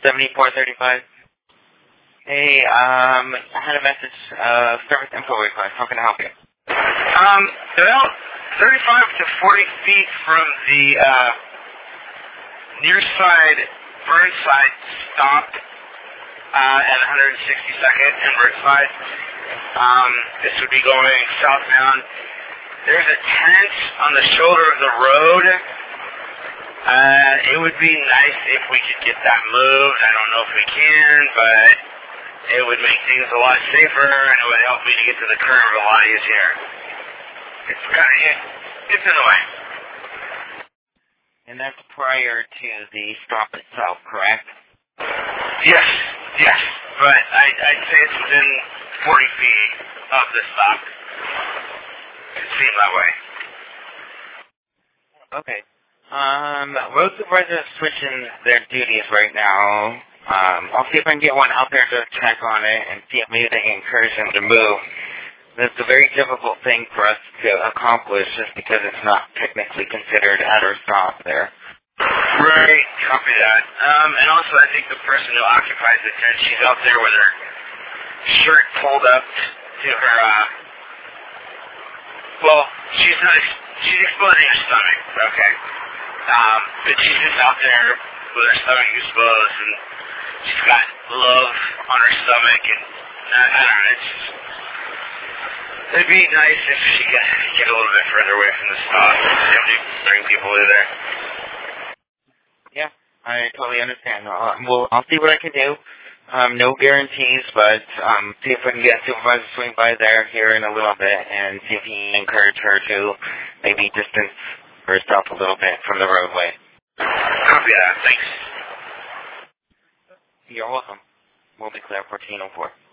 7435. Hey, I had a message, service info request. How can I help you? About 35 to 40 feet from the near side, Burnside stop at 162nd and Burnside. This would be going southbound. There's a tent on the shoulder of the road. It would be nice if we could get that moved. I don't know if we can, but it would make things a lot safer, and it would help me to get to the curve a lot easier. It's in the way. And that's prior to the stop itself, correct? Yes. But I'd say it's within 40 feet of the stop. It seemed that way. Okay. Road supervisors are switching their duties right now. I'll see if I can get one out there to check on it and see if maybe they can encourage them to move. It's a very difficult thing for us to accomplish just because it's not technically considered at our stop there. Right, copy that. And also I think the person who occupies the tent, she's out there with her shirt pulled up to her, she's exposing her stomach, okay. But she's just out there with her stomach exposed, and she's got love on her stomach, and I don't know, it'd be nice if she could get a little bit further away from the stop. Somebody bring people in there. Yeah, I totally understand. I'll see what I can do. No guarantees, but see if I can get a supervisor to swing by there here in a little bit and see if he can encourage her to maybe distance herself a little bit from the roadway. Copy that. Thanks. You're welcome. We'll be clear 1404.